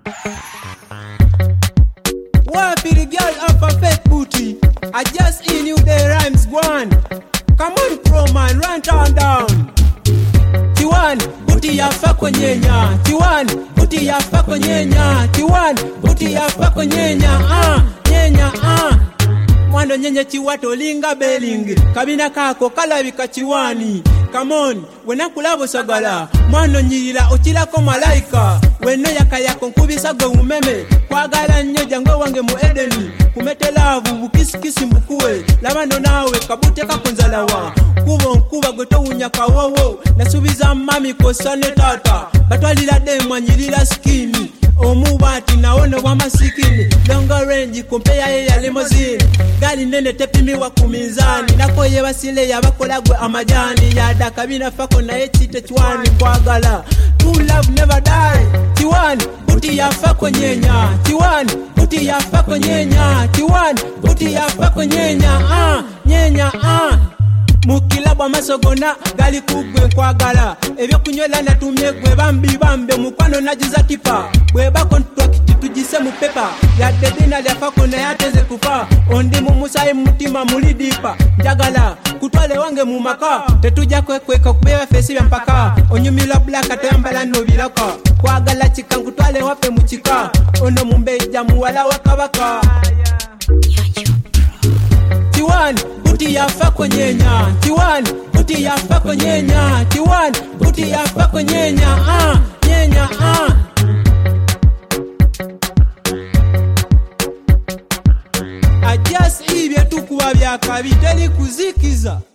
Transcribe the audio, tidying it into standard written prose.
Wapi the girl up a fake booty? I just in you the rhymes one. Come on pro man, run down. Tiwan, booty ya fako nyenya. Tiwan, booty ya fako nyenya. Tiwan, booty ya fako nyenya. Nyenya Mwando nyenye chiwato linga belingi. Kabina kako kalabika chiwani. Come on, wena kulabo sagala. Mwando nyirila ochilako malaika. Wena yako nkubisa go umeme. Kwagala nye jango wange mu Edeni. Kumete lavu bukisi mbukuwe. Labando nawe kabute kakunzalawa. Kubo nkuba goto unyaka wowo. Nasubiza mami kosane tata. Batwalila demwa nyirila skini. Omubati naone wa masikini. Longa range kompea ya limousine. Gali nene tepimi wa kumizani. Nakoye basile ya bakolagwe amajani. Yada kabina fako na echite chwani kwagala. True love never die. Tiwan, booty ya fako nyenya. Tiwan, booty ya fako nyenya. Tiwan, booty ya fako nyenya. Nyenya Mukilaba masogona gali kugwe kwagala. Ebyo kunyola natumye gwe bambe mukwano najiza tipa. Gwe bako ntwakiti tujise mu pepa. Ya dedina lya fako na yateze kufa. Ondi mu musayi mutima mulidipa. Njagala kutwale wange mu maka. Tetuja kweka kubewa fesi ya mpaka. Onyumila blaka toyambala nobilaka. Kwagala chika kutwale wape muchika. Ono mumbeja muwala wakabaka. Tiwan, booty ya fako nyenya. Tiwan, booty ya fako nyenya. Tiwan, booty ya fako nyenya. Nyenya I just ibye tukuwa byakabiteli kuzikiza.